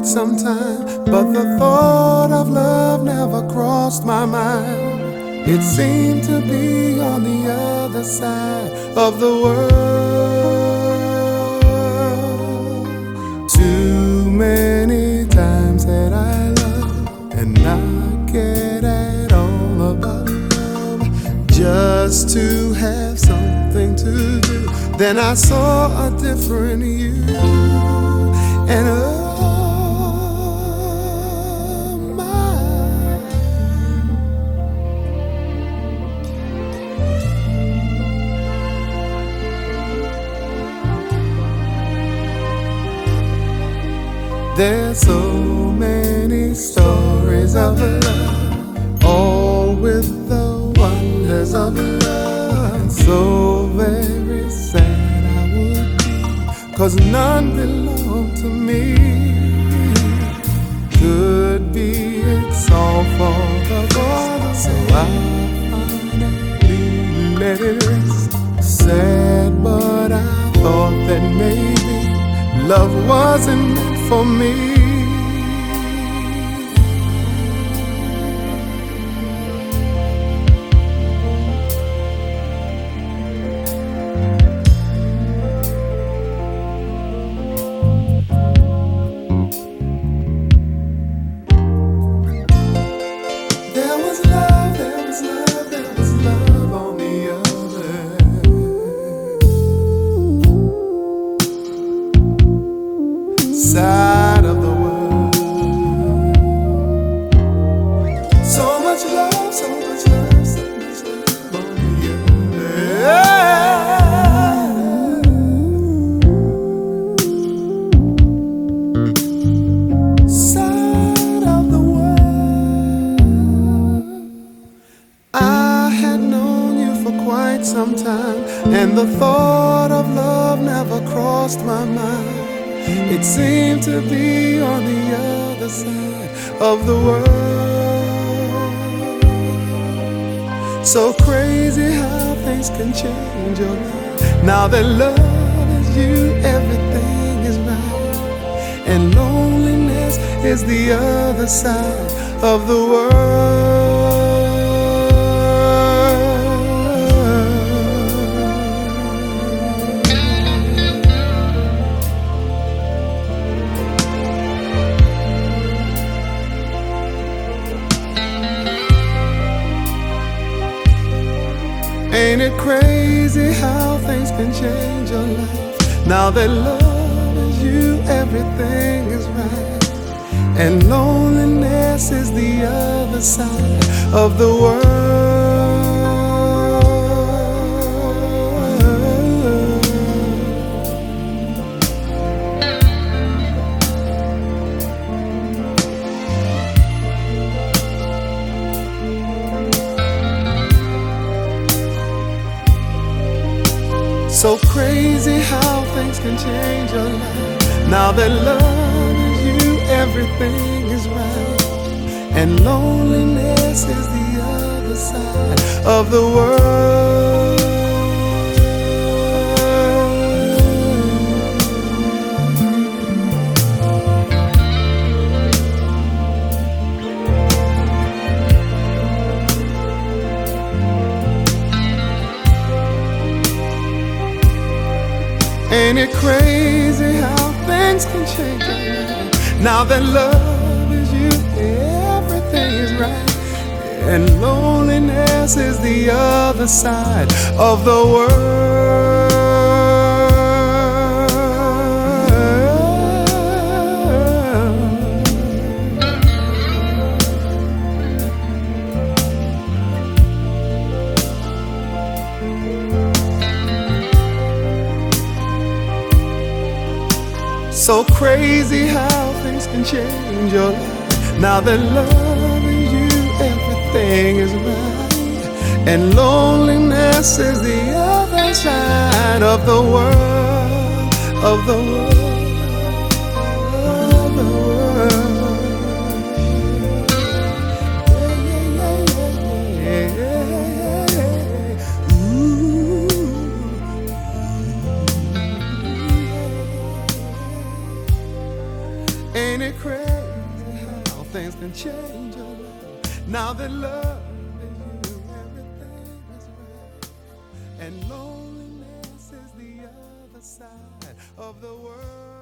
some time, but the thought of love never crossed my mind. It seemed to be on the other side of the world. Too many times that I love and not get at all about love, just to have something to do. Then I saw a different you, and there's so many stories of love, all with the wonders of love. And so very sad I would be, 'cause none belong to me. Could be it's all for the Father, so I finally let it rest. Sad, but I thought that maybe love wasn't meant for me. There was love, there was love, there was love on the other side of the world. So much love, so much love, so much love on the other side of the world. I had known you for quite some time, and the thought of love never crossed my mind. It seemed to be on the other side of the world. So crazy how things can change your life. Now that love is you, everything is right, and loneliness is the other side of the world. Ain't it crazy how things can change your life? Now that love is you, everything is right, and loneliness is the other side of the world. So crazy how things can change your life. Now that love is you, everything is right, and loneliness is the other side of the world. Ain't it crazy how things can change your life? Now that love is you, everything is right, and loneliness is the other side of the world. So crazy how things can change your life. Now that love is you, everything is right, and loneliness is the other side of the world, of the world, of the world. Yeah, yeah, yeah. Ooh. Ain't it crazy? change your life. Now that love is you, everything is right. And loneliness is the other side of the world.